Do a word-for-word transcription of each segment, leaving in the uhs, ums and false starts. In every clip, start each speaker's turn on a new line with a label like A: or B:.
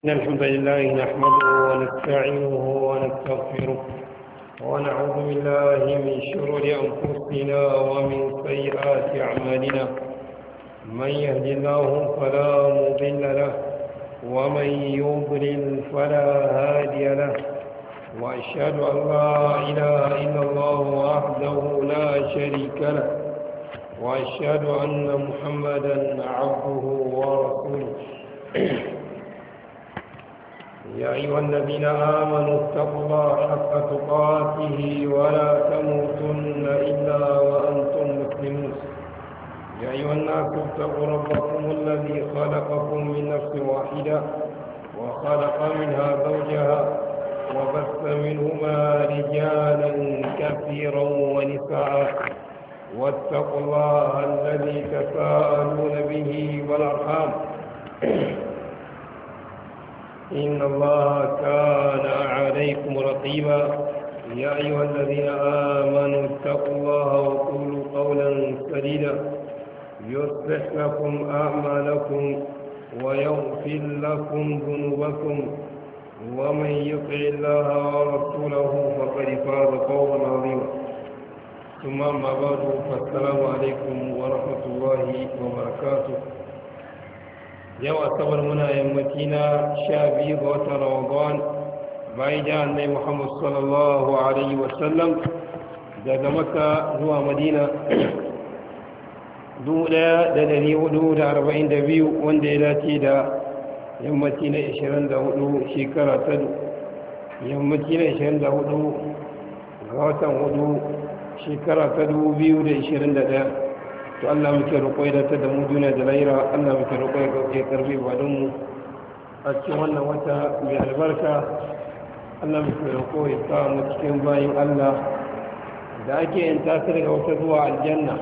A: إن الحمد لله نحمده ونستعينه ونستغفره ونعوذ بالله من شرور أنفسنا ومن سيئات أعمالنا. من يهد الله فلا مضل له ومن يضلل فلا هادي له، وأشهد أن لا إله إلا الله وحده لا شريك له، وأشهد أن محمدا عبده ورسوله. يا أيها الذين آمنوا اتقوا الله حق تقاته ولا تموتن إلا وأنتم مسلمون. يا أيها الناس اتقوا ربكم الذي خلقكم من نفس واحدة وخلق منها زوجها وبث منهما رجالا كثيرا ونساء، واتقوا الله الذي تساءلون به والأرحام إن الله كان عليكم رقيبا. يا أيها الذين آمنوا اتقوا الله وقولوا قولا سديدا يصلح لكم أعمالكم ويغفر لكم ذنوبكم، ومن يطع الله ورسوله فقد فاز فوزا عظيما. ثم أما بعد، فالسلام عليكم ورحمة الله وبركاته. yau asabar muna yammaci na sha biyu ga watan ramadan bayan da annai muhammad sallallahu alaihi wasallam daga makka zuwa madina dubu ɗaya da dari hudu da arba'in da biyu, wanda ya dace da yammaci na ishirin da hudu shekara ta yammaci na ishirin da hudu ga watan hudu shekara ta dubu biyu da ishirin da ɗaya. to Allah muke roƙo ya ta da mu duniya da lahira. Allah muke roƙo ya kauke karbi ibadun mu a cikin wannan wata mai albarka. Allah muke roƙo ya sa mu cikin bayin Allah da ake yin tasiri daga wata zuwa aljanna.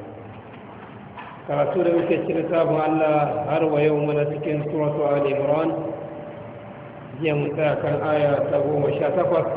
A: karatu da muke cire sabon Allah har wa yau muna cikin suratu Ali Imran. jiya mu tsaya kan aya ta goma sha takwas.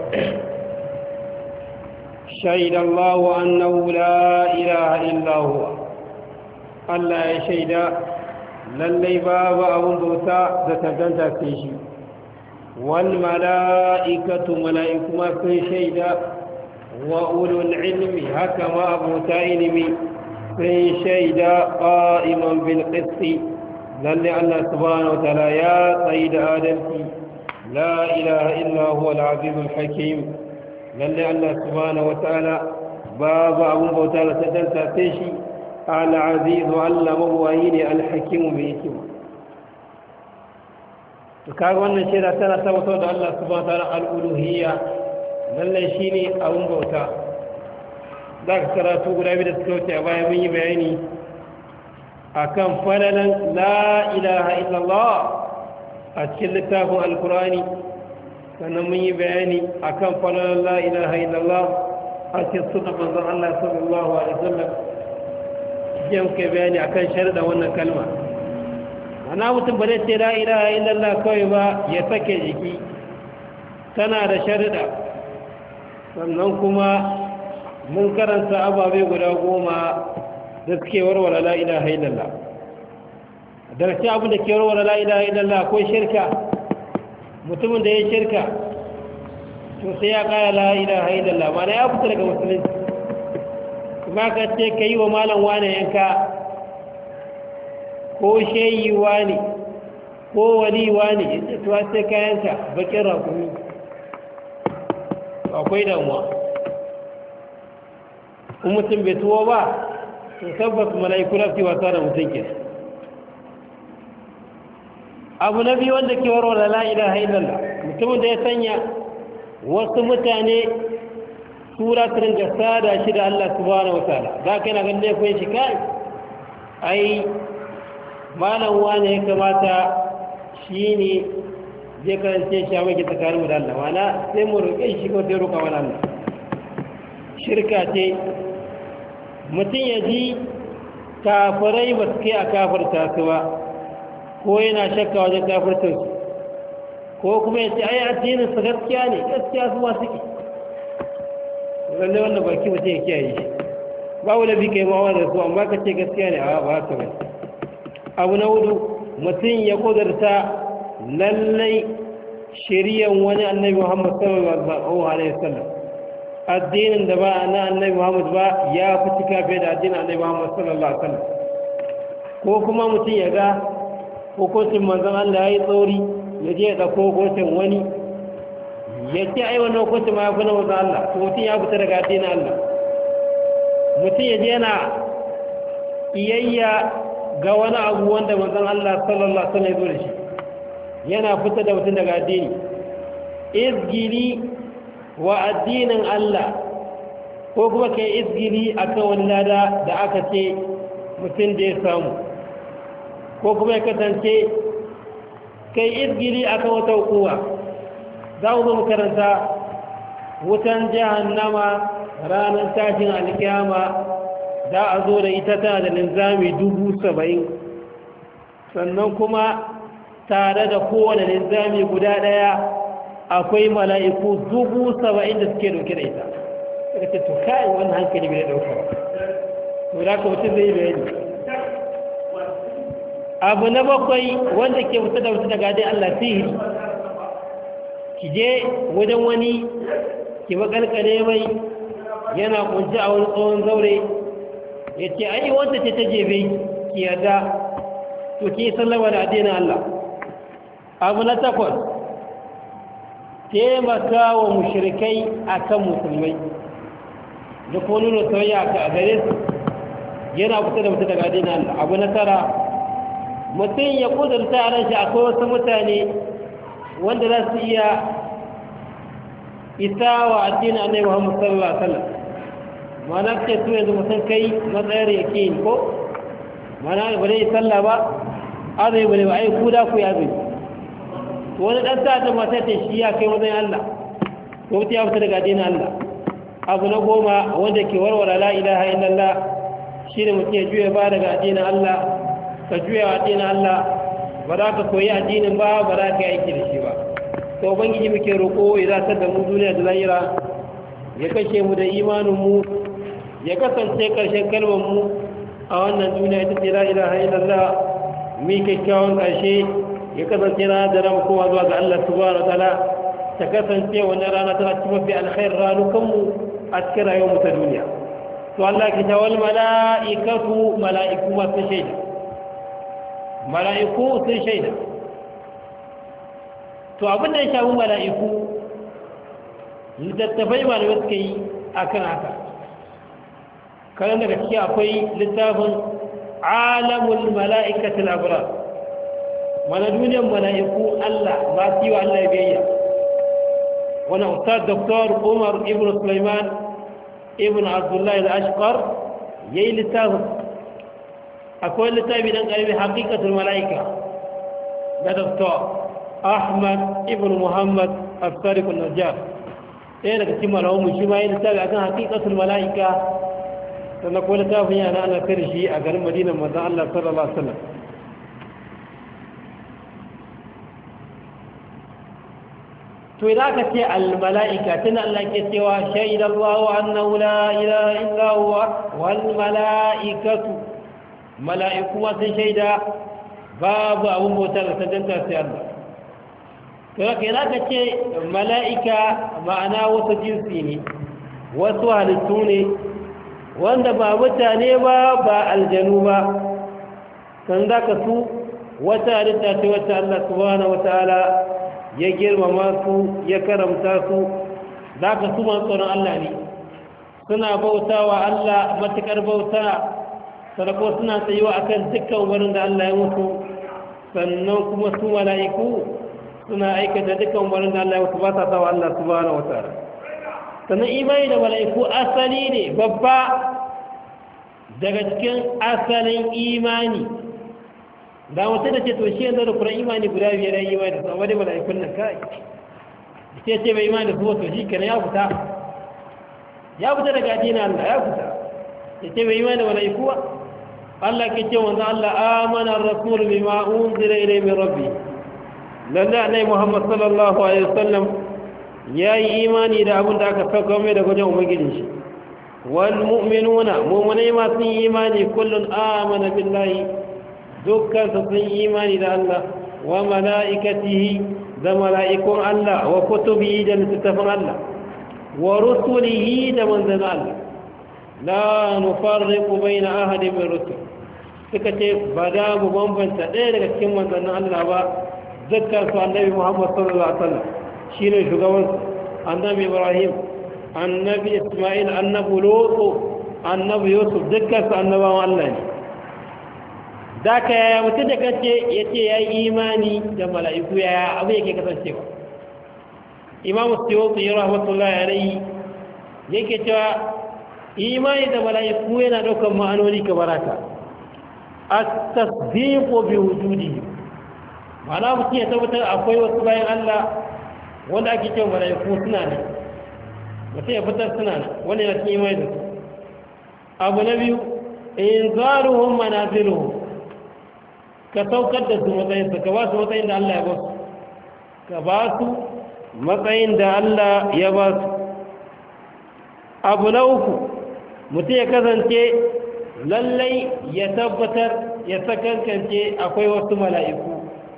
A: شهد الله أنه لا إله إلا هو. Allah ya shaida lallai babu abun bauta da tantanta sai shi, wal mala'ikatu mala'iku ma sun shaida, wa ulul ilmi haka ma abota ilimi sun shaida, qa'iman bil qisti lallai Allah subhanahu wa ta'ala ya tsayi da adalci. la ilaha illa huwa al-azizul hakim. lallai Allah subhanahu wa ta'ala babu abun bauta da tantanta sai shi, العزيز علمه وين الحكيم بيكم. kaga wannan shaida tana tabbatar da Allah subhanahu wa ta'ala al-uluhiyya, lalle shine abun bauta. daga karatu guda biyu da suka wuce a baya mun yi bayani akan falalan la ilaha illallah a cikin littafin alkurani, sannan mun yi bayani akan falalan la ilaha illallah a cikin sunan manzon Allah sallallahu alaihi wasallam. yau kai bayani akan sharuɗa wannan kalma. ana mutum ba zai ce la ilaha illallah kawai ba ya sake jiki, tana da sharuɗa. sannan kuma mun karanta ababe guda goma da suke warware la ilaha illallah. daga cikin abin da ke warware la ilaha illallah akwai shirka. mutumin da ya shirka to sai ya kaya la ilaha illallah, ba na ya fita daga musulunci. kuma ka ce ka yi wa malam wane yanka, ko sheyi wane, ko wali wane, ita tuwa sai ka yanka bakin rakumi, akwai damuwa. in mutum bai tuwo ba to tabbas mala'iku rafi wasa da mutum ke. abu na biyu wanda ke warware la ilaha illallah, mutumin da ya sanya wasu mutane tura ta ringa sada shi da Allah subhanahu wa ta'ala. za ka yana ganin laifin shi kai ai malam wane ya kamata shi ne zai karance shi a maki tsakaninmu da Allah, mana sai mu roƙe shi ko sai roƙa wani Allah. shirka ce. mutum ya ji kafirai ba su kai a kafirta su ba, ko yana shakka wajen kafirtinsu, ko kuma ya ce ai addininsu gaskiya ne, gaskiya su ma suke. lallai wannan baki mutum ya kiyaye shi. babu da bi kai mawa da su, amma ka ce gaskiya ne a ba su bai. abu na hudu, mutum ya kudurta lallai shiriyan wani annabi Muhammad sallallahu alaihi wasallam addinin da ba na annabi Muhammad ba ya fi cika fiye da addinin annabi Muhammad sallallahu alaihi wasallam ko kuma mutum ya ga hukuncin manzon Allah yayi tsori ya je ya dauko hukuncin wani ya ce ai wannan hukuncin ma ya fi na manzon Allah to mutum ya fita daga addinin Allah mutum ya je yana iyayya ga wani abu wanda manzon Allah sallallahu alaihi wasallam ya zo da shi yana fita da mutum daga addini izgili wa addinin Allah ko kuma kai izgili akan wani lada da aka ce mutum da ya samu ko kuma ya kasance kai izgili akan wata hukuma za mu zo mu karanta wutan jahannama ranar tashin alkiyama za a zo da ita tana da linzami dubu saba'in sannan kuma tare da kowane linzami guda ɗaya akwai mala'iku dubu saba'in da suke dauke da ita daga ce to kai wannan hankali bai dauka ba to da ka mutum zai bayani abu na bakwai wanda ke fita da mutum daga dai Allah sihiri ki je wajen wani ki makalkale mai yana kunci a wani tsohon zaure ya ce ai wanda ce ta jebe ki yarda to ki sallama da addinin Allah abu na takwas taimaka wa mushrikai akan musulmai da kuma nuna soyayya a gare su yana fita da mutum daga addinin Allah abu na tara mutum ya kudurta a ranshi akwai wasu mutane wanda za su iya isa wa addinin Annabi Muhammad sallallahu alaihi wasallam mana ce su yanzu mutum kai matsayar yake yi ko mana ba dai sallah ba azai bane ba ai kuda ku ya zai wani ɗan sa ta mata ta shi ya kai wajen Allah ko mutu ya fita daga addinin Allah abu na goma wanda ke warware la ilaha illallah shi ne mutum ya juya ba daga addinin Allah ka juya wa addinin Allah ba za ka koyi addinin ba ba za ka yi aiki da shi ba to ubangiji muke roƙo ya zartar da mu duniya da lahira ya kashe mu da imanin mu ya kasance ƙarshen kalmar mu a wannan duniya ita ce la ilaha illallah mi kyakkyawan ƙarshe ya kasance rana da ran kowa zuwa ga Allah subhanahu wataala ta kasance wannan rana tana cikin mafi alkhair ranukan mu a cikin rayuwar mu ta duniya to Allah ki ta wal mala'ikatu mala'iku ma sun shaida mala'iku sun shaida to abin da ya shafi mala'iku littattafai malamai suka yi akan haka kan daga ciki akwai littafin alamul mala'ikatul abrar mana duniyar mala'iku Allah ba su yi wa Allah biyayya wani ustad doktor Umar ibn Sulaiman ibn Abdullah al-Ashqar ya yi littafin akwai littafi don ƙarfi haƙiƙatul mala'ika da doktor Ahmad ibn Muhammad al-Sadiq al-Najjar ɗaya daga cikin malamu shi ma yi littafi akan haƙiƙatul mala'ika sannan ko littafin yana ana kare shi a garin Madina manzon Allah sallallahu alaihi wasallam to idan aka ce al-mala'ika tana Allah ke cewa shaida Allahu annahu la ilaha illa huwa wal mala'ikatu mala'iku ma sun shaida babu abun bautar da tantance sai Allah to haka idan aka ce mala'ika ma'ana wasu jinsi ne wasu halittu ne wanda ba mutane ba ba aljanu ba kan zaka su wata halitta ce wata Allah subhanahu wataala ya girmama su ya karamta su za ka su masu tsoron Allah ne suna bauta wa Allah matuƙar bauta sarko suna tsayuwa a kan dukkan wurin da Allah ya mutu sannan kuma su mala'iku suna aikata dukkan wurin da Allah ya mutu ba sa sawa Allah subhanahu wa ta'ala sannan imani da mala'iku asali ne babba daga cikin asalin imani da mutum da ce to shi yanzu da kuma imani guda biyar ya yi imani da su amma dai mala'ikun nan kai ce ce bai imani da su wato shi kenan ya fita ya fita daga addinin Allah ya fita ya ce bai imani da mala'iku ba Allah ke ce wanzu Allah amana rasul bima unzila ilayhi min rabbi lalle annabi Muhammad sallallahu alaihi wasallam ya yi imani da abin da aka sauka mai da wajen ubangijin shi wal mu'minuna mu'minai ma sun yi imani kullun amana billahi dukkan su sun imani da Allah wa mala'ikatihi da mala'ikun Allah wa kutubihi da littattafan Allah wa rusulihi da manzan Allah la nufarriqu baina ahadin min rusul suka ce ba da mu bambanta ɗaya daga cikin manzannin Allah ba zakkar su annabi Muhammad sallallahu alaihi wasallam shine shugaban annabi Ibrahim annabi Isma'il annabi Lut annabi Yusuf dukkan su annabawan Allah ne da ka yaya mutum da kace ya ce ya yi imani da mala'iku yaya abu yake kasancewa imamu suyuti ya rahmatullahi alaihi yake cewa imani da mala'iku yana ɗaukar ma'anoni kamar haka at-tasdiqu bi wujudihi ma'ana mutum ya tabbatar akwai wasu bayan Allah wanda ake cewa mala'iku suna ne mutum ya fitar suna ne wanda yana cikin imani da su abu na biyu inzaruhum manaziluhum ka saukar da su matsayinsu ka ba su matsayin da Allah ya ba su ka ba su matsayin da Allah ya ba su abu na uku mutum ya kasance lallai ya tabbatar ya sakankance akwai wasu mala'iku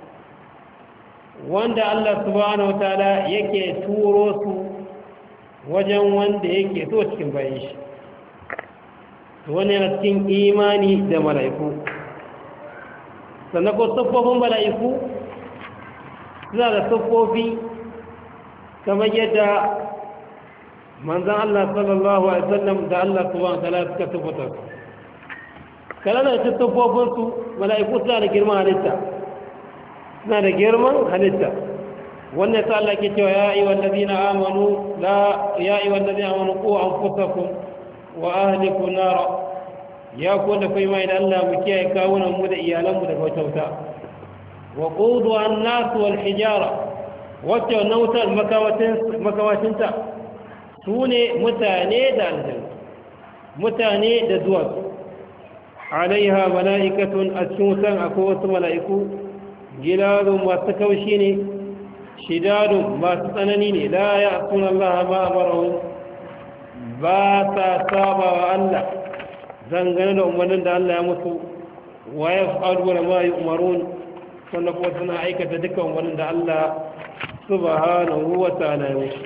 A: wanda Allah subhanahu wa ta'ala yake turo su wajen wanda yake so cikin bayan shi wani yana cikin imani da mala'iku sannan ko siffofin mala'iku suna da siffofi kamar yadda manzan Allah sallallahu Alaihi wasallam da Allah subhanahu wa ta'ala suka siffata su kalan da siffofinsu mala'iku suna da girman halitta suna da girman halitta wannan sa Allah ke cewa ya yi wallazi na amanu la ya yi wallazi amanu ko an fusakun wa ahliku nara ya ku da kai mai da Allah mu kiyaye kawunan mu da iyalan mu daga wata wuta wa qudu an-nas wal hijara wata nautar makawatin makawatinta sune mutane da aljanna mutane da zuwa alaiha mala'ikatun ashutan akwai wasu mala'iku giladun masu kaushi ne shidadun masu tsanani ne la ya'suna Allah ma amarahu ba ta saba wa Allah dangane da umarnin da Allah ya musu wa ya faru da ma yi umarun sannan kuma suna aikata dukkan umarnin da Allah subhanahu wa ta'ala ya musu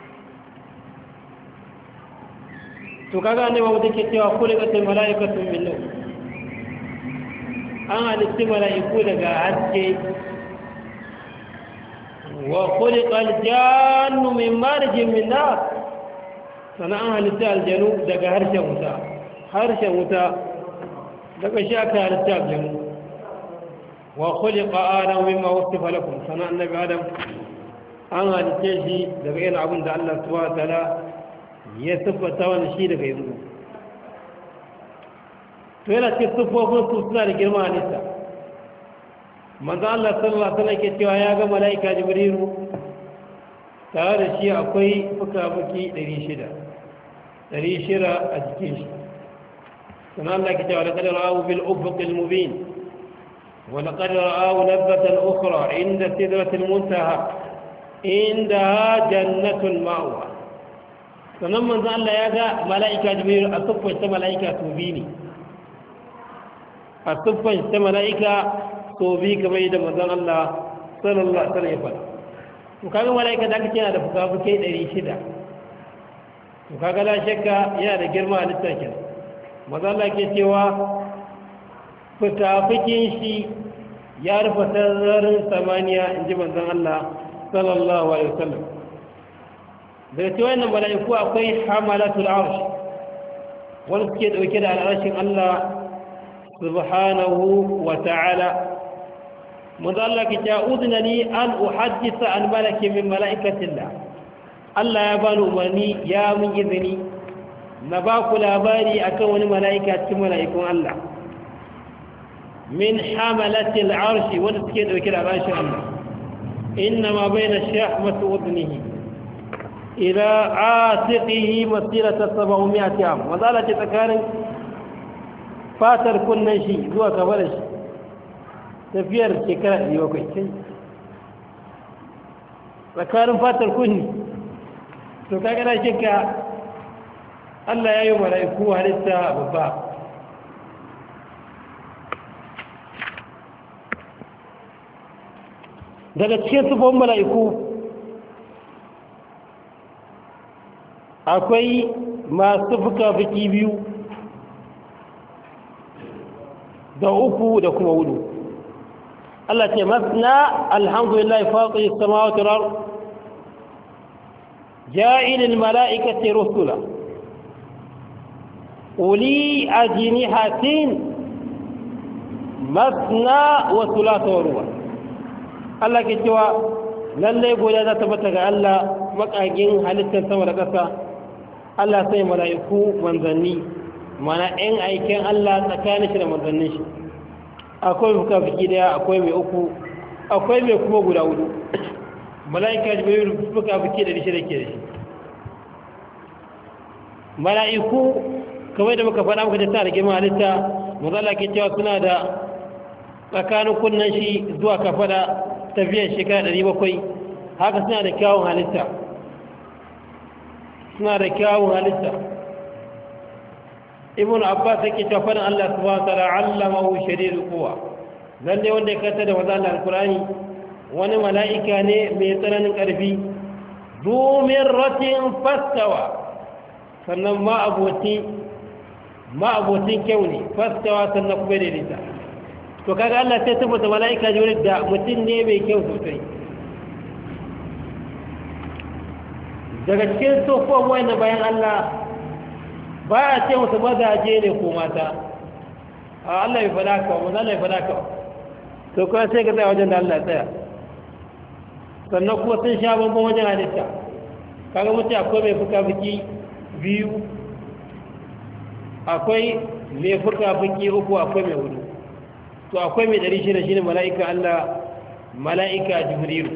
A: to kaga ne babu take cewa kullu katin mala'ikatun min nur an halitta mala'iku daga haske wa khuliqa al-jannu min marjin min nar sannan an halitta aljanu daga harshen wuta harshen wuta daga shi aka halitta aljanu wa khuliqa adam mimma wasifa lakum sana annabi adam an halitta shi daga yana abin da Allah subhanahu wa ta'ala ya siffata wani shi daga yanzu to yana cikin siffofin su suna da girma halitta manzo Allah sallallahu alaihi wasallam ke cewa ya ga malaika jibrilu tare da shi akwai fuka-fuki ɗari shida ɗari shida a jikin shi sannan Allah ke cewa laƙadar ra'awu bil ubuqil mubin wa laƙadar ra'awu labbatan ukhra inda sidratil muntaha inda jannatul ma'wa sannan manzo Allah ya ga mala'ika jibril a tuffan ta mala'ika tobi ne a tuffan ta mala'ika tobi kamar da manzo Allah sallallahu alaihi wasallam ya faɗa to kaga mala'ika da aka ce yana da fuka-fukai ɗari shida to kaga la shakka yana da girma a littafin maza Allah ke cewa fuka-fukin shi ya rufe sararin samaniya in ji manzon Allah sallallahu alaihi wasallam daga cewa wannan mala'iku akwai hamalatul arsh wani suke dauke da al'arshin Allah subhanahu wa ta'ala manzo Allah ke cewa udna li an uhaddisa an malaki min malaikatillah Allah ya bani umarni ya mun izini na ba ku labari akan wani malaika cikin malaikun Allah min hamalatil arshi wanda suke dauke da arshin Allah inna ma baina shahmati udnihi ila atiqihi masirata sab'umiyati am manzo Allah ce tsakanin fatar kunnan shi zuwa kabarin shi tafiyar shekara ɗari bakwai kai tsakanin fatar kunni to kaga na shekka Allah ya yi mala'iku halitta babba daga cikin sufofin mala'iku akwai masu fuka-fuki biyu da uku da kuma hudu. Allah ce masna alhamdulillah faƙi samawati wal ard ja'ilil mala'ikati rusula uli ajnihatin masna wa thulatha wa ruba. Allah ke cewa lalle godiya za ta bata ga Allah makagin halittar sama da ƙasa. Allah sai mala'iku manzanni mana ɗan aikin Allah tsakanin shi da manzannin shi. Akwai fuka-fuki daya, akwai mai uku, akwai mai kuma guda hudu. Mala'ika jibril fuka-fuki da shi da ke da shi. Mala'iku kamar da muka faɗa muka ta da girman halitta, mazala ke cewa suna da tsakanin kunnen shi zuwa kafada tafiyar shekara ɗari bakwai. Haka suna da kyawun halitta. Suna da kyawun halitta. Ibn Abbas yake cewa faɗin Allah subhanahu wa ta'ala allamahu shadidul quwa. Lalle wanda ya kanta da mazala alqur'ani wani mala'ika ne mai tsananin ƙarfi. Du mirratin fastawa. Sannan ma aboti ma'abotin kyau ne fastawa sannan kuma daidaita. To kaga Allah sai tabbata mala'ika jibril da mutum ne mai kyau sosai. Daga cikin sofon wanda bayan Allah ba a ce musu mazaje ne ko mata. A Allah ya faɗa ka wa Allah ya faɗa ka. To kuma sai ka tsaya wajen da Allah ya tsaya. Sannan kuma sun sha bambam wajen halitta. Kaga mutum akwai mai fuka-fuki biyu, akwai mai fuka-fuki uku, akwai mai hudu. To akwai mai ɗari shida shi ne mala'ika Allah, mala'ika jibrilu.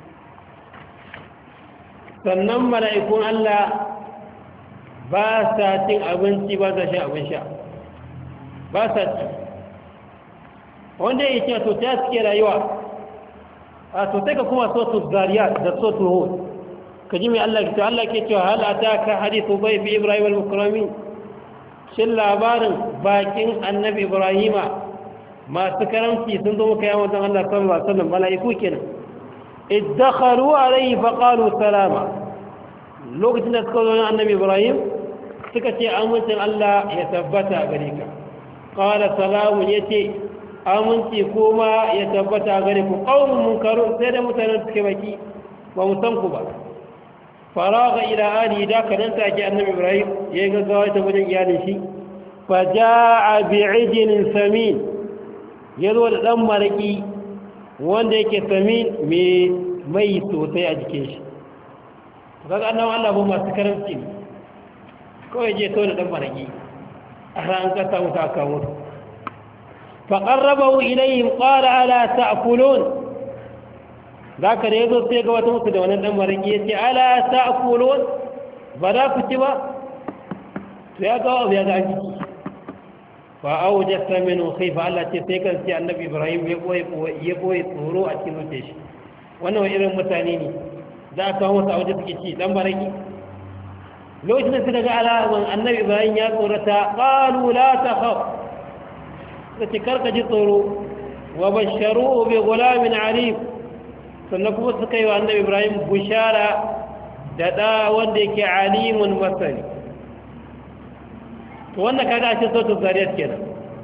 A: Sannan mala'ikun Allah ba sa cin abinci, ba sa shan abin sha, ba sa ci. Wanda ya ce to ta suke rayuwa a to sai ka kuma sotu zariya da sotu hud ka ji mai Allah ke Allah ke cewa hal ataka hadithu bayf ibrahim al-mukramin shin labarin bakin annabi ibrahima masu karamci sun zo muka yawon don Allah sallallahu alaihi wasallam mala'iku kenan iddakhalu alayhi faqalu salama. Lokacin da suka zo don annabi ibrahim suka ce amincin Allah ya tabbata gare ka. Qala salamun yace aminci kuma ya tabbata gare ku qaumun munkarun sai da mutanen suke baki ba mu san ku ba. Faraga ila ali da kadan take annabi ibrahim yayi gaggawa ta wajen iyalin shi fa jaa bi'ijlin samin yazo da dan maraki wanda yake samin mai mai sosai a jikin shi. Kaga annabi Allah ba masu karamci ne kawai je to da dan maraki a ran ka samu ta kawo fa qarrabahu ilayhim qala ala ta'kulun zaka da yazo sai ga wata mutu da wannan dan maraki yace ala ta'kulun ba za ku ci ba to ya ga ya ga jiki fa awjasa minhu khifa Allah ce sai kan ce annabi Ibrahim ya koyi ya koyi tsoro a cikin zuciyar shi wannan irin mutane ne za ka kawo masa auje suke ci dan maraki lokacin da suka ga alaman annabi Ibrahim ya tsorata qalu la takhaf sai karka ji tsoro wa basharuhu bi ghulamin alim sannan kuma suka yi wa annabi Ibrahim bushara da da wanda yake alimun masani. To wannan kaga a cikin suratul zariyat kenan.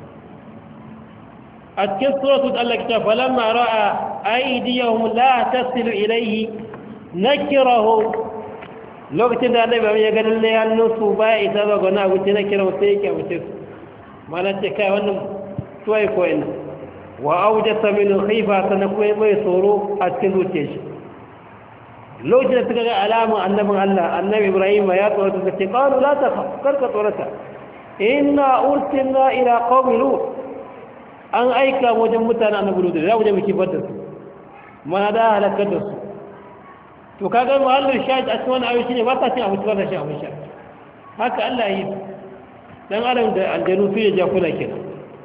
A: A cikin suratul Allah kita falamma ra'a aydiyahum la tasilu ilayhi nakirahu lokacin da annabi ya ga lalle hannunsu baya isa ba ga na wuce nakirahu sai yake wuce mana ce kai wannan tuwai ko ina wa awjasa min khifa sana kuma mai tsoro a cikin zuciyar shi. Lokacin da suka ga alamun annabin Allah annabi Ibrahim ya tsoro da ce qalu la takhaf karka tsorata inna ursilna ila qaumi lut an aika wajen mutanen annabi lut da wajen miki fadda su mana da halakar da su. To kaga mu'allil shahid a cikin ayoyi shine ba ta cin abinci ba ta shan abin sha haka Allah yi dan adam da aljanu su ya ja kula kenan.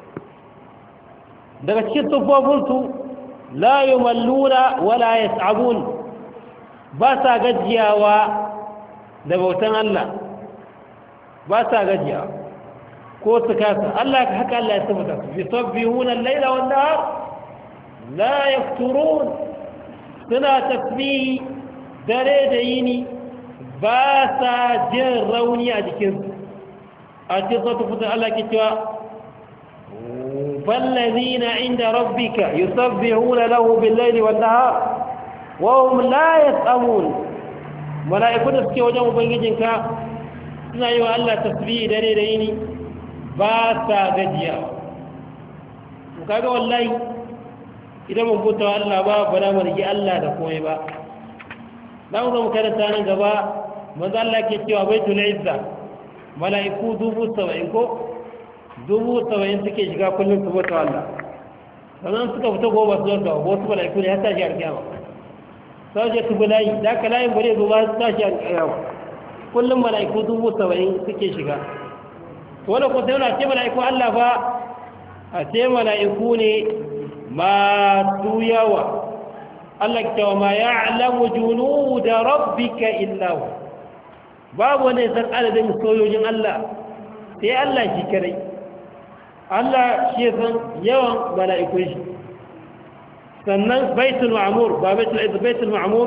A: Daga cikin tufofin su la yumalluna wala yas'abun ba sa gajiyawa da bautan Allah ba sa gajiyawa ko su kasa Allah haka Allah ya tabbata su yusabbihuna al-laila wan-nahar la yafturun suna tasbihi dare da yini ba sa jin rauni a jikinsu a cikin sautu fitar Allah ke cewa فالذين عند ربك يسبحون له بالليل والنهار وهم لا يسأمون ملائكون suke wajen ubangijinka suna yi wa Allah tasbihi dare da yini ba sa gajiya kaga wallahi idan mun buta wa Allah ba ba da mu rigi Allah da komai ba dan mu karanta nan gaba manzo Allah ke cewa baitul izza mala'iku dubu saba'in ko dubu saba'in suke shiga kullum su bauta Allah sannan suka fita goma su zarta wasu mala'iku ne har tashi alƙiyama sau ce su bulayi da aka layin bare zuwa su tashi alƙiyama kullum mala'iku dubu saba'in suke shiga wadda ku sai wani ce mala'iku Allah ba a ce mala'iku ne masu yawa Allah ke cewa ma ya alamu junu da rabbika illahu babu wanda ya san adadin sojojin Allah sai Allah shi kare Allah shi san yawan mala'ikun shi sannan baitul ma'mur ba baitul izz baitul ma'mur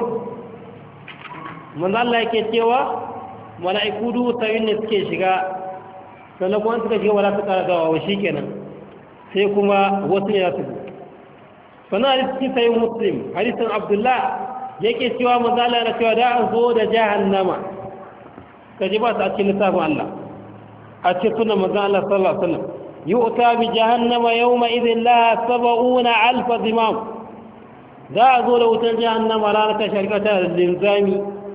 A: mun Allah yake cewa mala'iku dubu saba'in ne suke shiga sannan kuma suka shiga wala suka gawa wa shikenan sai kuma wasu ne su sannan hadisin sai muslim hadisin abdullah yake cewa manzo Allah ya cewa da an zo da jahannama kaje ba ta cikin lissafin Allah a cikin sunan manzo Allah sallallahu alaihi wasallam يؤتى بجهنم يومئذ لها سبعون ألف ذمام ذا أقول أوتى جهنم رانك شركة الزمام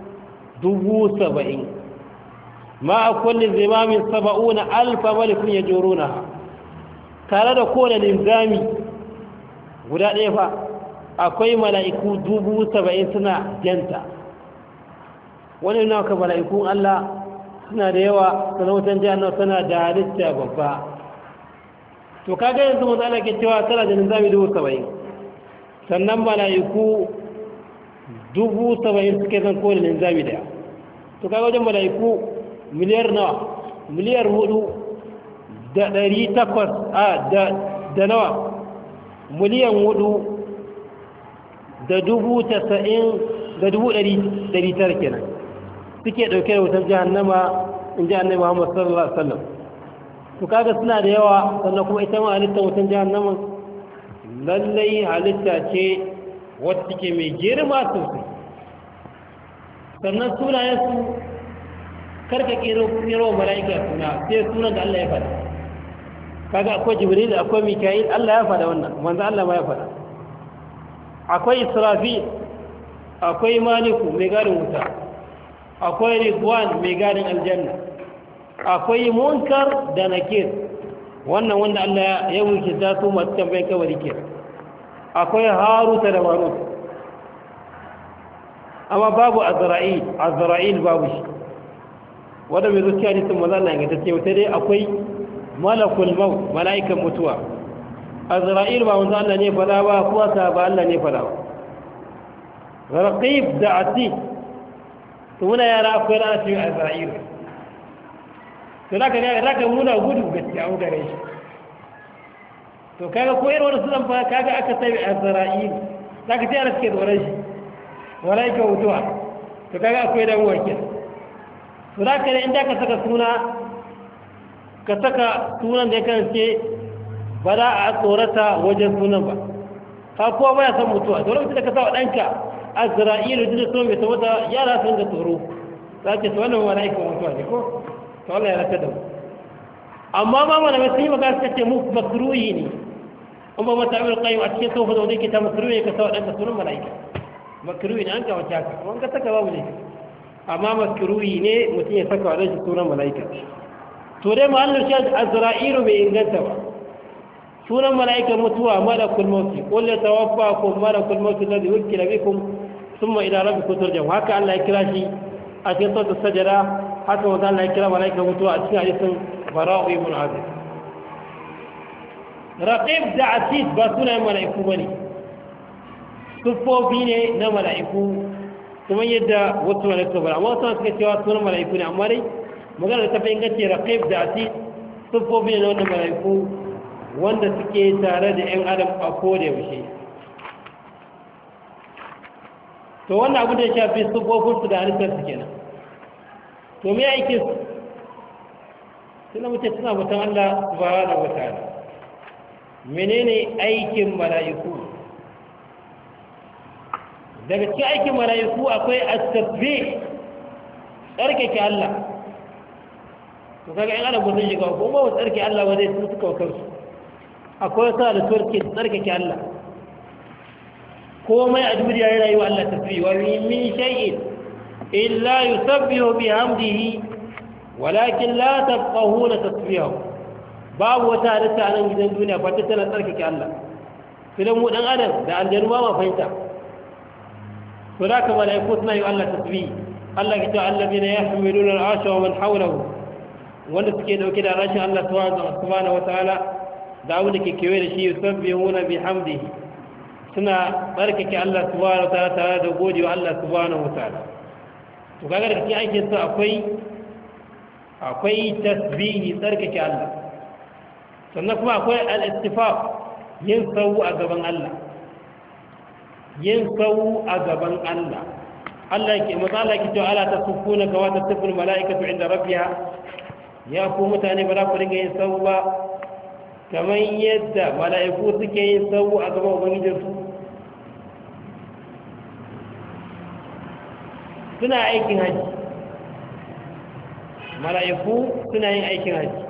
A: دبو سبعين ما كل زمام سبعون ألف ملك يجورونها tare da kowane linzami guda ɗaya fa akwai mala'iku dubu saba'in suna janta wani na ka mala'ikun Allah suna da yawa sanautan jihar suna da halitta babba to kaga yanzu mun ana ke cewa tana da linzami dubu saba'in sannan mala'iku dubu saba'in suke zan kowane linzami daya to kaga wajen mala'iku miliyar nawa miliyar hudu da ɗari takwas a da nawa miliyan hudu da dubu tasa'in da dubu ɗari tara kenan suke ɗauke da wutar jihannama in ji annai muhammadu sallallahu alaihi wasallam to kaga suna da yawa sannan kuma ita ma halittar wutar jihannama lallai halitta ce wata take mai girma sosai sannan sunayensu karka kero kero mala'ika suna sai sunan da Allah ya faɗa kaga akwai jibril akwai mika'il Allah ya faɗa wannan manzo Allah ma ya faɗa akwai israfil akwai maliku mai gadin wuta akwai ridwan mai gadin aljanna akwai munkar da nakir wannan wanda Allah ya wuce da su masu tambayin kawai ke akwai haruta da marut amma babu azra'il azra'il babu shi wanda mai zuciya ne sun maza na ga tace wata dai akwai malakul maut mala'ikan mutuwa azra'il ba wanda Allah ne fada ba kuma sa ba Allah ne fada ba raqib da atid to muna yara akwai rana ce azra'il to zaka ga zaka muna gudu gaskiya an gare shi to kaga koyarwar sunan fa kaga aka sai azra'il zaka ji ana cike tsoron shi mala'ikan mutuwa to kaga akwai dan wake to zaka ne inda ka saka suna ka saka sunan da ya kasance ba za a tsorata wajen sunan ba ka kowa baya san mutuwa to lokacin da ka sa wa ɗanka azra'ilu duk da so mai tawata yara sun ga tsoro za ce to wannan mala'ikan mutuwa ne ko to Allah ya raka da mu amma ma malamai sun yi magana suka ce mu makruhi ne in ba mata abin qayyim a cikin sofa da wanda yake ta makruhi ka sa wa ɗanka sunan mala'ika makruhi ne an ka wata ka wanda saka babu ne amma makruhi ne mutum ya saka wa ɗanka sunan mala'ika to dai mahallin shi azra'ilu bai inganta ba sunan mala'ikan mutuwa malakul mauti qul yatawaffakum malakul mauti alladhi wukila bikum thumma ila rabbikum turja'un haka Allah ya kira shi a cikin sura sajda haka wanda Allah ya kira mala'ikan mutuwa a cikin hadisin bara'u ibn azib raqib da atid ba sunan mala'iku bane sufofi ne na mala'iku kuma yadda wasu mala'iku ba amma wasu suka cewa sunan mala'iku ne amma dai magana da ta fi inganci raqib da atid sufofi ne na wannan mala'iku wanda suke tare da ‘yan adam a koda yaushe to wannan abu da ya shafi sufofin su da halittar su kenan to me aikin su suna mutum suna mutum Allah subhanahu wataala menene aikin mala'iku daga cikin aikin mala'iku akwai at-tasbih tsarkake Allah to kaga in ana gudun shiga ko ba tsarkake Allah ba zai su suka kansu akwai sa da turki tsarkake Allah komai a duniya yana yi wa Allah tasbih wa min shay'in illa yusabbihu bihamdihi walakin la tafqahuna tasbihahu babu wata halitta a nan gidan duniya fata tana tsarkake Allah sai mu dan adam da aljanu ba ma fahimta to da ka malaiku suna yi Allah tasbih Allah ya ce allazina yahmiluna al'arsha wa man hawlahu wanda suke dauke da rashin Allah subhanahu wataala da abu da ke kewaye da shi yusabbihuna bihamdihi suna tsarkake Allah subhanahu wataala tare da godewa Allah subhanahu wataala to kaga da cikin aikin sa akwai akwai tasbihi tsarkake Allah sannan kuma akwai al-istifaq yin sawu a gaban Allah yin sawu a gaban Allah Allah yake matsala yake cewa ala tasufuna kama tasuful mala'ikatu inda rabbiha ya ku mutane ba za ku dinga yin sawu ba kamar yadda mala'iku suke yin sawu a gaban ubangijinsu suna aikin haji mala'iku suna yin aikin haji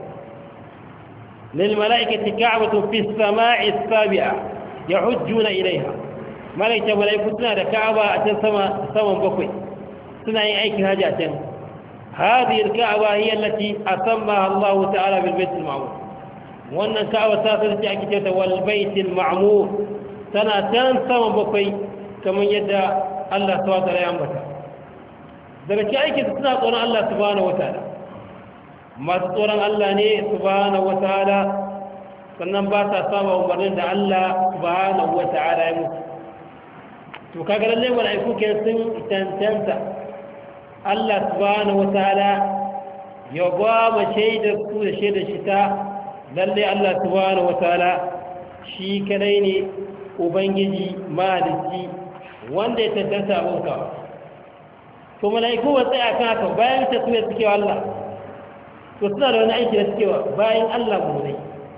A: للملائكة كعبة في السماء السابعة يحجون إليها ملائكة ملائكة سنة كعبة أتن سما سما بقوي سنة أيك هاجة أتن هذه الكعبة هي التي أسماها الله تعالى بالبيت المعمور وأن الكعبة سافرت أكتة والبيت المعمور سنة أتن سما بقوي كما يدى الله سبحانه وتعالى ينبتا daga ci aikin suna tsoron Allah subhanahu wataala masu tsoron Allah ne subhanahu wataala sannan ba sa saba umarnin da Allah subhanahu wataala ya musu to kaga lalle malaiku ke sun tantanta Allah subhanahu wataala ya ba ma shaidar su da shaidar shi ta lalle Allah subhanahu wataala shi kadai ne ubangiji maliki wanda ya tantanta abunka to malaiku ba tsaya kan haka bayan tasmiyar suke wa Allah to suna da wani aiki da suke wa bayan Allah mummunai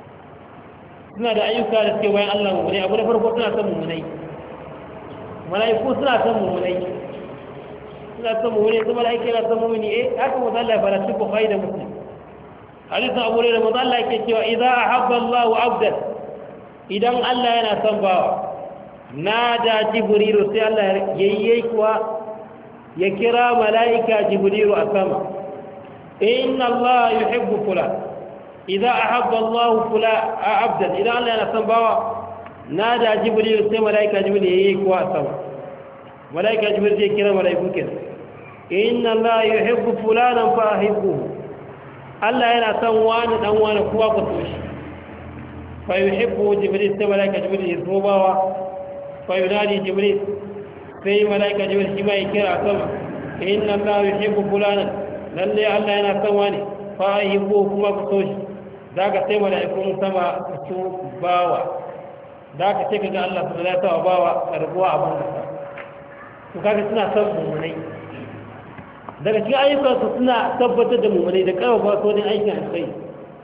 A: suna da ayyuka da suke bayan Allah mummunai abu da farko suna son mummunai malaiku suna son mummunai suna son mummunai su malaika yana son mummuni eh haka mu Allah ya fara cikin Bukhari da Muslim hadisin Abu Hurairah manzo Allah yake cewa idza ahabba Allahu 'abdan idan Allah yana son bawa nada jibrilu sai Allah yayye kuwa ya kira mala'ika jibrilu a sama inna Allah yuhibbu fulan idza ahabba Allah fulan abdan idan Allah yana son bawa nada jibrilu sai mala'ika jibrilu yayi kuwa a sama mala'ika jibrilu zai kira mala'iku kenan inna Allah yuhibbu fulanan fa ahibbuhu Allah yana son wani dan wani kuwa ku so shi fa yuhibbu jibrilu sai mala'ika jibrilu ya so bawa fa yunadi jibrilu sai mala'ika jibril shi ma ya kira sama inna allaha yuhibbu fulanan lalle Allah yana son wani fa yuhibbu kuma ku so shi daga sai mala'ikun sama su bawa daga sai kaga Allah subhanahu wa ta'ala bawa karbuwa abin da su kaga suna son mummunai daga cikin ayyukan su suna tabbatar da mummunai da kawo ba su wajen aikin alkhairi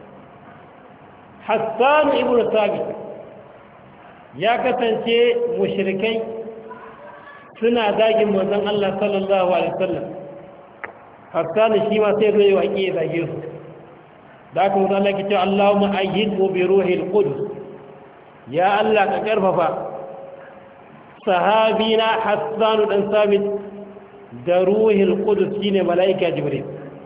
A: Hassan ibn Sabit ya kasance mushrikai suna zagin manzon Allah sallallahu alaihi wasallam Hassan shi ma sai zai waƙi ya zage su da aka wuce Allah ke cewa Allahumma ayyidhu bi ruhil qudus ya Allah ka karfafa sahabina Hassan dan Sabit da ruhil qudus shine malaika Jibril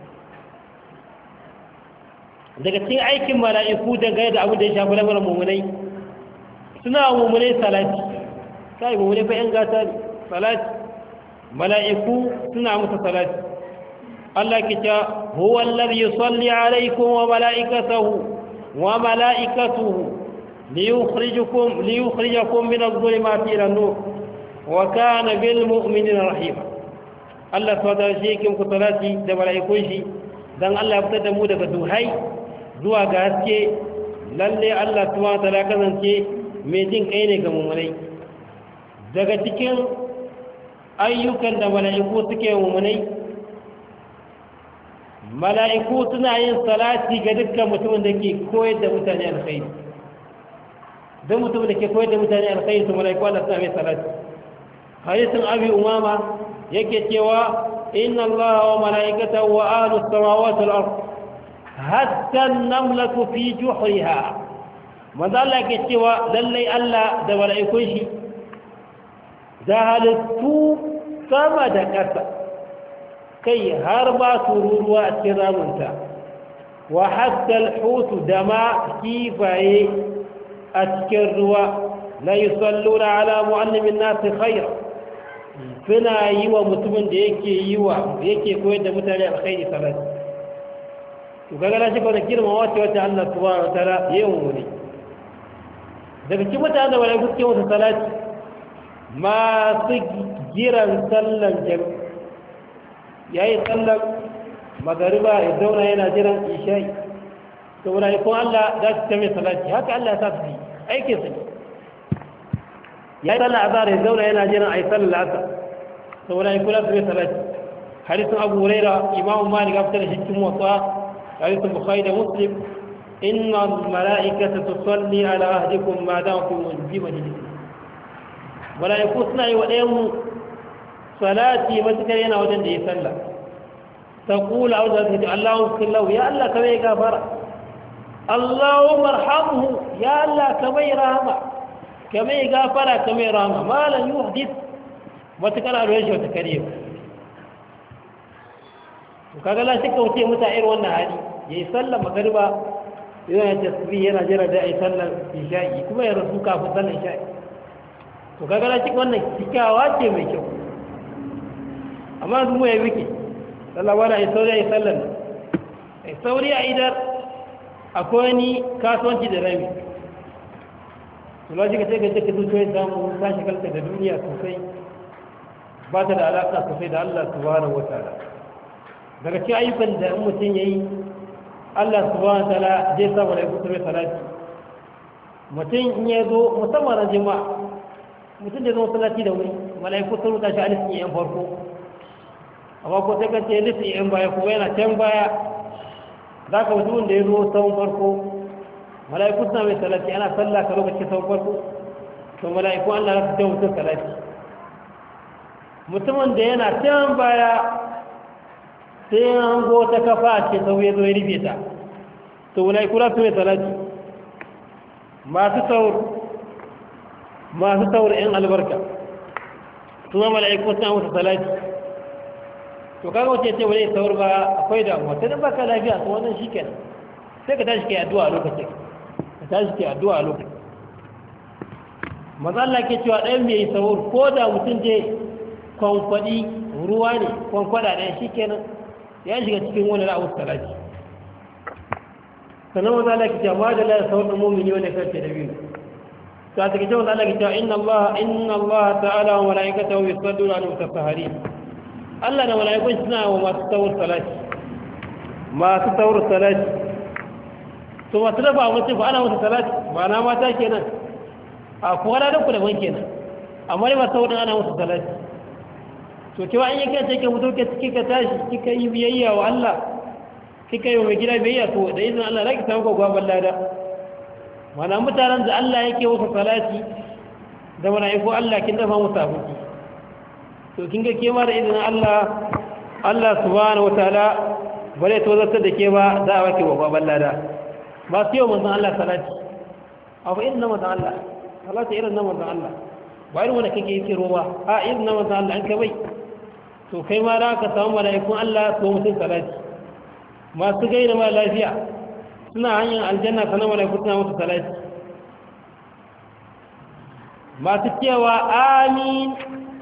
A: daga cikin aikin mala'iku daga da abu da ya shafi lamarin mu'minai suna mu'minai salati kai mu'minai fa yan gata ne salati mala'iku suna musu salati Allah ke ta huwa alladhi yusalli alaykum wa mala'ikatuhu wa mala'ikatuhu liyukhrijukum liyukhrijakum min adh-dhulumati ila an-nur wa kana bil mu'minina rahima Allah subhanahu wa ta'ala ku salati da mala'ikun shi dan Allah ya fitar da mu daga duhai zuwa ga haske lalle Allah subhanahu wa ta'ala kasance mai jin kai ne ga mu'minai daga cikin ayyukan da mala'iku suke mumunai mala'iku suna yin salati ga dukkan mutumin da ke koyar da mutane alkhairi don mutumin da ke koyar da mutane alkhairi su mala'iku Allah suna mai salati hadisin abi umama yake cewa inna Allah wa mala'ikatahu wa ahlus samawati wal ard hatta an-namlatu fi juhriha manzo Allah ke cewa lallai Allah da mala'ikun shi da halittu sama da ƙasa kai har ba su ruruwa a cikin ramunta wa hatta al-hutu da ma kifaye a cikin ruwa la yusalluna ala muallimin nasi khair suna yi wa mutumin da yake yi wa yake koyar da mutane alkhairi salati to kaga na shi ko da girma wace wace Allah subhanahu wa ta'ala yayin wuri daga cikin mutane da wani guske wata salati masu jiran sallan jami'i yayi sallan magariba ya zauna yana jiran isha'i to wani ko Allah za su tame salati haka Allah ya sa su yi aikin su yayi sallan azhar ya zauna yana jiran ayi sallan asar to wani ko Allah su yi salati hadisin Abu Hurairah Imam Malik ya fitar da shi cikin Muwatta hadisin Bukhari da Muslim inna al-mala'ikata tusalli ala ahdikum ma dama fi majlisi mala'iku suna yi wa ɗayan mu salati matukar yana wajen da ya salla taqulu a'udhu bi Allahu kullahu ya Allah ka mai gafara Allahumma arhamhu ya Allah ka mai rahama ka mai gafara ka mai rahama malan yuhdith matukar a ruwan shi wata kare to kaga la shakka wuce muta irin wannan hali yayi sallar magriba yana tasbih yana jira da ai sallar isha'i kuma ya rasu kafin sallar isha'i to kaga na cikin wannan cikawa ce mai kyau amma su mu ya wiki sallah wala ai sauri ai sallar ai sauri a idar akwai ni kasuwanci da rami to lokaci ka sai ka take dukiyoyi samu ta shigalta da duniya sosai ba ta da alaka sosai da Allah subhanahu wataala daga cikin ayyukan da mutum yayi Allah subhanahu wataala zai sa wala kutubi salati mutum in ya zo musamman ran juma'a mutum da zo salati da wuri malaiku sun rubuta shi a listin yan farko amma ko sai ka ce listin yan baya kuma yana can baya za ka mutumin da ya zo tsawon farko malaiku suna mai salati ana sallah ka lokacin tsawon farko to malaiku Allah za su ta mutum salati mutumin da yana can baya sai an go ta kafa ce sau ya zo ya rufe ta to malaiku za su mai salati masu saur masu saur yan albarka suna mala'iku suna musu salati to kaga wace ce wani saur ba akwai damuwa sai dan baka lafiya to wannan shikenan sai ka tashi kai addu'a a lokacin ka tashi kai addu'a a lokacin manzo Allah ke cewa dan mai saur ko da mutum je kwankwadi ruwa ne kwankwada dan shikenan ya shiga cikin wani ra'awu salati sannan manzo Allah ke cewa ma da la saur da mu'mini wanda kace da biyu ta take cewa Allah ke cewa inna Allah inna Allah ta'ala wa malaikatahu yusalluna 'alal mutahharin Allah da malaikun suna wa masu tawur salati masu tawur salati to masu da ba mutum fa ana musu salati ba na mata kenan a kuwa da ku da ban kenan amma ne masu tawur ana musu salati to cewa in yake ce ke mutu ke kika tashi kika yi biyayya wa Allah kika yi wa mai gida biyayya to da izinin Allah zaki samu gwagwaban lada mana mutanen da Allah yake wasu salati da mala'iku Allah kin dafa musu abinci to kin ga kema da izinin Allah Allah subhanahu wataala bare to zata da ke ba za a wake wa ballada ba su yi manzon Allah salati abu irin na manzon Allah salati irin na manzon Allah ba irin wanda kake yi rowa a irin na manzon Allah an ka bai to kai ma da ka samu mala'ikun Allah to mutum salati masu gaida ma lafiya suna hanyar aljanna sanar malaiku suna musu salati masu cewa amin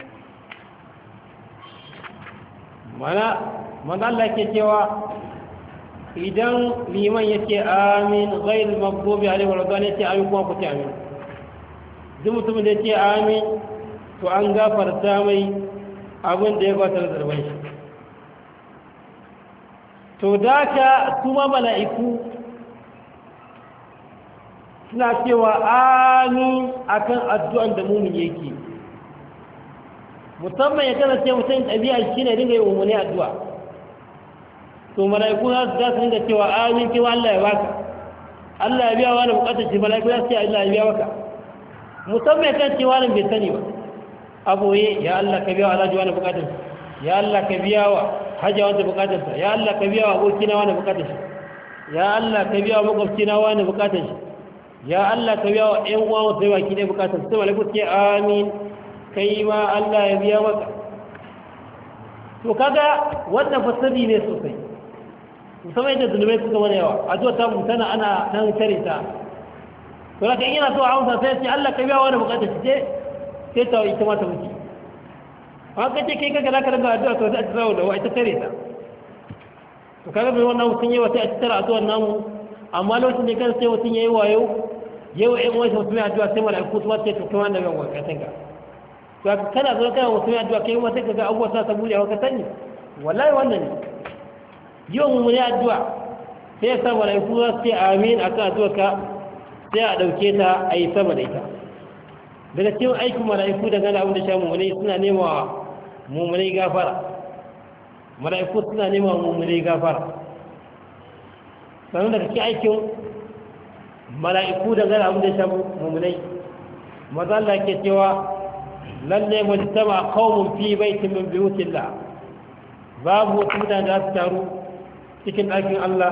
A: mana mana Allah ke cewa idan liman ya ce amin ghairul maghdubi alaihi wa sallam ya ce amin kuma ku ce amin duk mutumin da ya ce amin to an gafarta mai abin da ya gwatar zarban shi to da ka kuma mala'iku suna cewa amin akan addu'an da mumin yake musamman ya kasance mutum ɗabi'a shi ne dinga yi umarni addu'a to mala'iku za su dinga cewa amin kewa Allah ya baka Allah ya biya wani bukatar shi mala'iku za su ce Allah ya biya baka musamman ya kan cewa nan bai sani ba aboye ya Allah ka biya wa alhaji wani bukatar ya Allah ka biya wa hajja wani bukatar sa ya Allah ka biya wa abokina wani bukatar shi ya Allah ka biya wa makwabcina wani bukatar shi ya Allah ka biya wa ƴan uwa wasu yawa ki ne bukatar sai mala'iku ce amin kai ma Allah ya biya maka to kaga wannan fasadi ne sosai musamman yadda zunubai suka mana yawa a zuwa ta mutana ana nan kare ta to da kan yana so a hausa sai ce Allah ka biya wani bukatar ce sai ta ita ma ta wuce haka ce kai kaga zaka ranga addu'a to sai ta zawo da wa ita tare ta to kaga bai wannan mutun yayi wata a tara addu'ar namu amma lokacin da kan sai mutun yayi wayo yau ɗan wani mutum ya addu'a sai mala'iku su wace to kuma da gawa ka tanga to kana zo kana mutum ya addu'a kai ma sai kaga abuwa sa ta bude ka sani wallahi wannan ne yau mu ne addu'a sai ya sa mala'iku za su ce amin akan addu'a ka sai a dauke ta a yi sama da ita daga cikin aikin mala'iku da gana abin da sha mummunai suna nema wa mummunai gafara mala'iku suna nema wa mummunai gafara sannan daga cikin aikin mala'iku da gana abin da sha mummunai maza Allah ke cewa lalle mujtama qaumun fi baitin min buyutillah babu wasu mutane da su taru cikin ɗakin Allah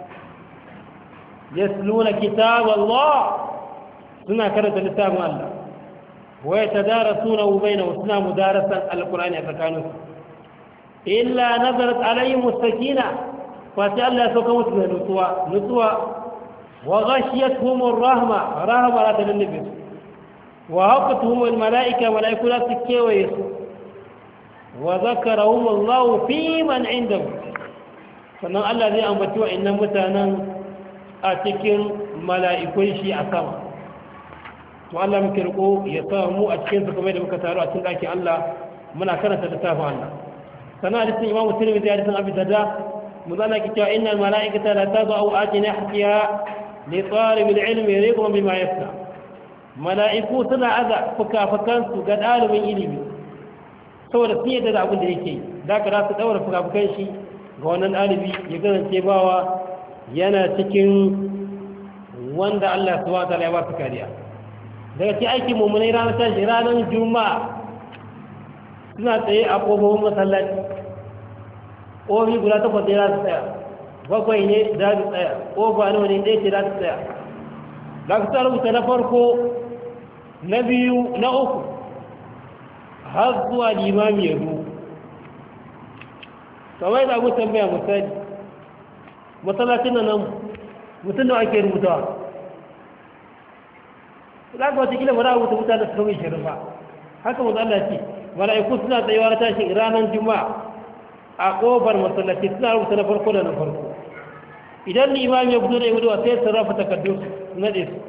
A: yasluna kitab Allah suna karanta littafin Allah wa yatadarasunahu bainahum suna mudarasan alqur'ani a tsakaninsu illa nazarat alaihim as-sakina fa sai Allah ya sauka musu da nutsuwa nutsuwa wa ghashiyatuhum ar-rahma rahma la tanabbi wa haqatuhum al-malaika malaiku la tikewaye su wa zakarahum Allah fi man indahu sannan Allah zai ambaci wa innan mutanen a cikin mala'ikun shi a sama to Allah muke riko ya sa mu a cikin su kamar da muka taru a cikin ɗakin Allah muna karanta littafin Allah sannan hadisin Imam Tirmidhi hadisin Abi Darda muzana ki cewa innal mala'ikata la tad'u ajnihatiha li talib al-ilmi riqman bima yasna mala'iku suna aza fukafukan su ga dalibin ilimi saboda sun yadda da abin da yake yi da ka za su daura fukafukan shi ga wannan ɗalibi ya kasance bawa yana cikin wanda Allah subhanahu wa ta'ala ya ba su kariya daga ci aikin mummunai ranar tashi ranar juma'a suna tsaye a ƙofofin masallaci ƙofi guda takwas ne za su tsaya bakwai ne za su tsaya ƙofa nawa ne ɗaya ce za su tsaya za su tsara rubuta na farko na biyu na uku har zuwa limami ya zo kamar da abu tambaya misali masallacin nan nan mutum da ake rubutawa za ka wata kila ba za a rubuta mutane su kawai shirin ba haka mazu Allah ce mala'iku suna tsayuwa na tashi ranar juma'a a ƙofar masallaci suna rubuta na farko da na farko idan limami ya fito da yahudawa sai su rafa takardun su naɗe su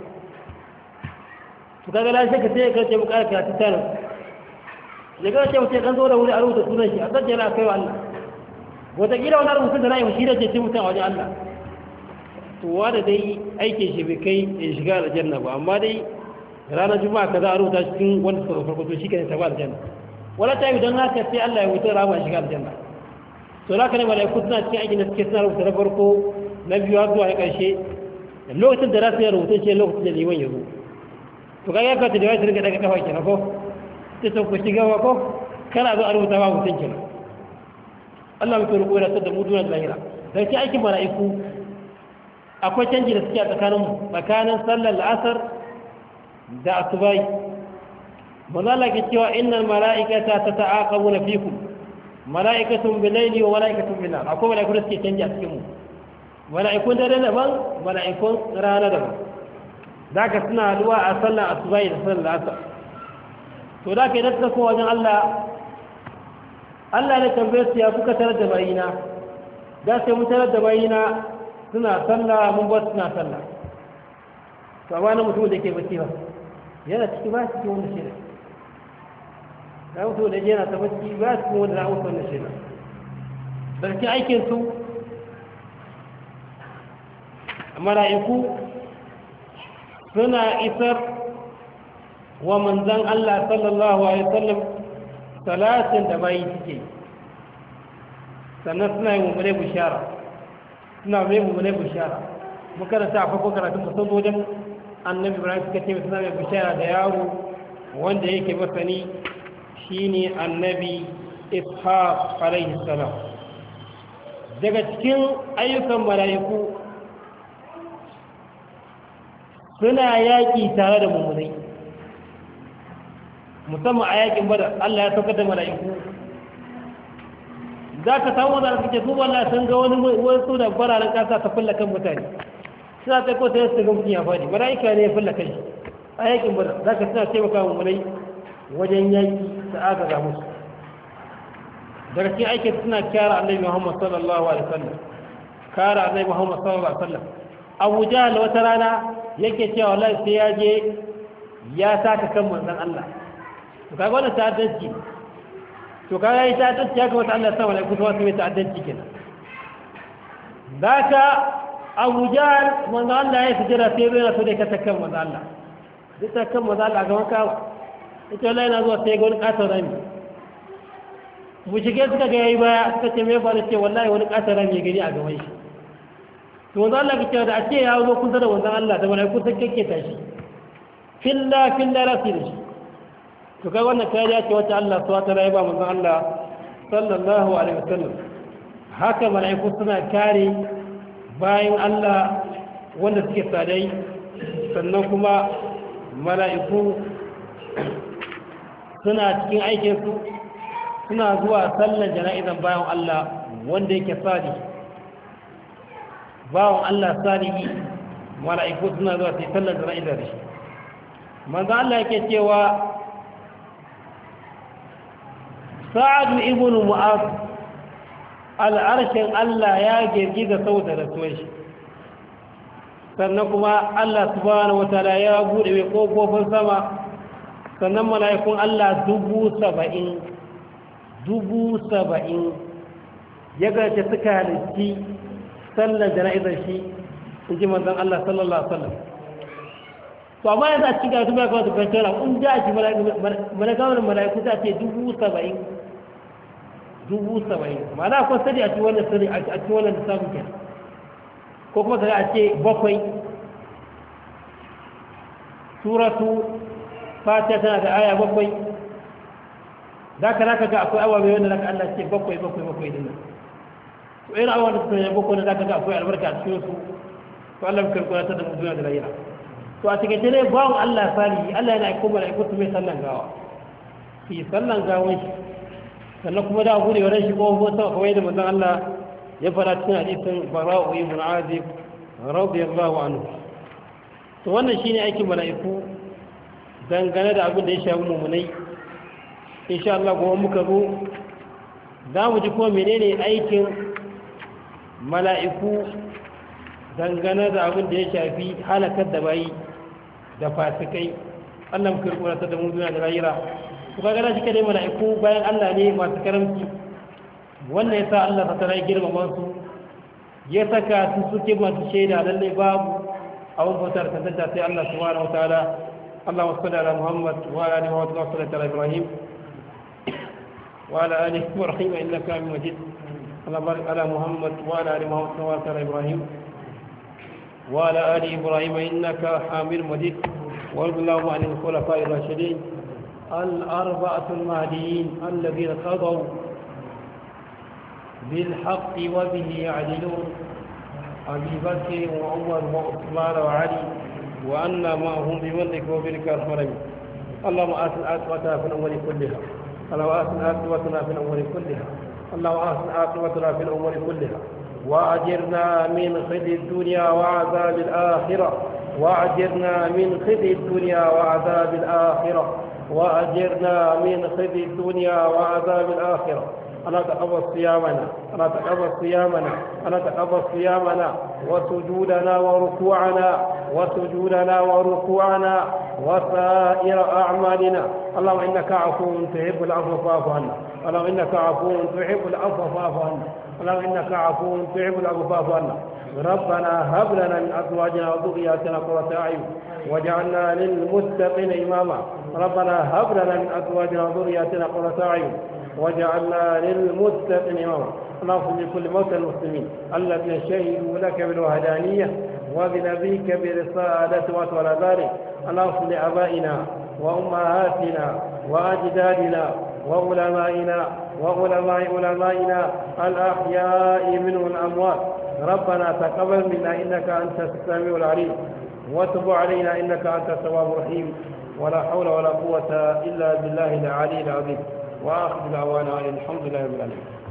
A: su kaga lashe ka sai ya kace bukar ka ta tana ya ga ce mutum kan zo da wuri a rubuta sunan shi a kan jana kai wa Allah wataƙila wani rubutun da na yi shi da ce mutum a wajen Allah to wanda dai aikin shi bai kai ya shiga aljanna ba amma dai ranar juma'a ka za a rubuta cikin wanda suka farko to shi ka ne ta ba aljanna wala ta yi don haka sai Allah ya wuce rama shiga aljanna to za ka ne mala'iku suna cikin aikin da suke suna rubuta na farko na biyu har zuwa na ƙarshe lokacin da za su yi rubutun shi lokacin da liman ya zo to ka yaka ta da wani rinka daga kafa kenan ko ta ta ku shiga wa ko kana zo a rubuta ba mutum kenan Allah muke roƙo da sadda mu duniya da lahira da shi aikin mala'iku akwai canji da suke a tsakaninmu tsakanin sallar la'asar da asubai mazala ke cewa innal mala'ikata ta ta'aqabu na fikum mala'ikatun bilaili wa mala'ikatun bin nar akwai mala'iku da suke canji a cikin mu mala'ikun dare daban mala'ikun rana daban zaka suna haduwa a sallar asubai da sallar la'asar to da kai da ko wajen Allah Allah ne tambaye su ya kuka tarar da bayina da sai mun tarar da bayina suna sallah mun ba suna sallah to amma na mutum da ke bacci ba yana ciki ba cikin wanda shi ne da mutum da yana ta bacci ba cikin wanda na wuce wanda shi ne da cikin aikinsu mala'iku suna isar wa manzan Allah sallallahu alaihi wasallam salatin da bayi suke sannan suna yi mummune bishara suna mai mummune bishara makaranta a farko karatun musamman wajen annabi ibrahim suka ce suna mai bishara da yaro wanda yake masani shine annabi ishaq alaihi salam. daga cikin ayyukan mala'iku suna yaƙi tare da mummunai musamman a yaƙin bada Allah ya saukar da mala'iku za ka samu wanda suke su wallah sun ga wani wasu da bararen ƙasa ta fulla kan mutane suna ta kota yasu ga mutum ya faɗi mala'ika ne ya fulla kai a yaƙin bada za ka suna taimaka mummunai wajen yaƙi da agaza musu. daga cikin aikin suna kyara annabi Muhammad sallallahu alaihi wasallam kara annabi Muhammad sallallahu alaihi wasallam Abu Jahl wata rana yake cewa wallahi sai ya je ya saka kan manzon Allah to kaga wannan ta'addanci to kaga yi ta'addanci ya kamata Allah ya sa malaiku su wasu mai ta'addanci kenan daka Abu Jahl manzon Allah ya fijira sai yana so da ka takan manzon Allah duk takan manzon Allah ga wanka ita wallahi na zuwa sai ga wani katon rami mushike suka ga yayi baya suka ce me ba da ce wallahi wani katara mai gani a gaban shi to wanda Allah ya ce da a ce ya zo kun da wannan Allah da malaiku sun kake tashi filla filla rafi da shi to kai wannan kariya ce wacce Allah subhanahu wa ta'ala ya ba manzon Allah sallallahu alaihi wasallam haka malaiku suna kare bayan Allah wanda suke sadai sannan kuma malaiku suna cikin aikin su suna zuwa sallar jana'izan bayan Allah wanda yake sadi bayan Allah sadiqi mala'iku suna zuwa sai sallar jana'izar da shi manzo Allah yake cewa Sa'ad ibn Mu'adh al'arshin Allah ya girgiza sauta da tuwon shi sannan kuma Allah subhanahu wataala ya bude mai kofofin sama sannan mala'ikun Allah dubu saba'in dubu saba'in ya gace suka halitti sallar jana'izar shi in ji manzan Allah sallallahu Alaihi wasallam to amma yanzu a cikin gaba ya kawo da kwanci kun ja a ci malakawar mala'iku ta ce dubu saba'in dubu saba'in ma na kwan sadi a ci wannan sadi a ci wannan da samun ke ko kuma kaga a ce bakwai suratu fatiha tana da aya bakwai za ka zaka ga akwai awa mai wanda zaka Allah ce bakwai bakwai bakwai dinnan to irin awa da suka yi bakwai da zaka ga akwai albarka a cikin su to Allah ya karɓa ta da mu duniya da lahira to a cikin ne bawon Allah salihi Allah yana aiko mala'iku su mai sallan gawa fi sallan gawan shi sannan kuma da gure wa shi ko ko sama kawai da manzon Allah ya fara cikin hadisin Bara'u ibn Azib radiyallahu anhu to wannan shine aikin mala'iku dangane da abin da ya shafi mu'minai insha Allah gobe muka zo za mu ji kuma menene aikin mala'iku dangane da abin da ya shafi halakar da bayi da fasikai Allah muka rikura ta da mu duniya da lahira ku ga gana shi kadai mala'iku bayan Allah ne masu karamci wannan yasa Allah ta tara girmama su ya saka su suke masu shaida lalle babu abun bautar tantance sai Allah subhanahu wataala Allahumma salli ala Muhammad wa ala alihi wa sahbihi ala Ibrahim وعلى آله إبراهيم إنك حميد مجيد اللهم بارك على محمد وعلى آل محمد كما باركت على إبراهيم وعلى آل إبراهيم إنك حميد مجيد وارض اللهم عن الخلفاء الراشدين الأربعة المهديين الذين قضوا بالحق وبه يعدلون أبي بكر وعمر وعثمان وعلي وأنا معهم بمنك وبرك الحرم اللهم آتنا عاقبتنا في الأمور كلها اللهم آتنا عاقبتنا في الأمور كلها اللهم آتنا عاقبتنا في الأمور كلها وأجرنا من خزي الدنيا وعذاب الآخرة وأجرنا من خزي الدنيا وعذاب الآخرة وأجرنا من خزي الدنيا وعذاب الآخرة ألا تقبل صيامنا ألا تقبل صيامنا ألا تقبل صيامنا وسجودنا وركوعنا وسجودنا وركوعنا وسائر أعمالنا اللهم إنك عفو تحب العفو فاعف عنا اللهم إنك عفو تحب العفو فاعف عنا اللهم إنك عفو تحب العفو فاعف عنا ربنا هب لنا من أزواجنا وذرياتنا قرة أعين واجعلنا للمتقين إماما ربنا هب لنا من أزواجنا وذرياتنا قرة أعين واجعلنا للمتقين إماما. اللهم لكل موتى المسلمين الذين شهدوا لك بالوحدانية وبنبيك برسالة وعلى ذلك. اللهم لآبائنا وأمهاتنا وأجدادنا وعلمائنا وعلماء علمائنا الأحياء منهم الأموات. ربنا تقبل منا إنك أنت السميع العليم وتب علينا إنك أنت التواب الرحيم. ولا حول ولا قوة إلا بالله العلي العظيم. وآخر دعوانا الحمد لله رب العالمين.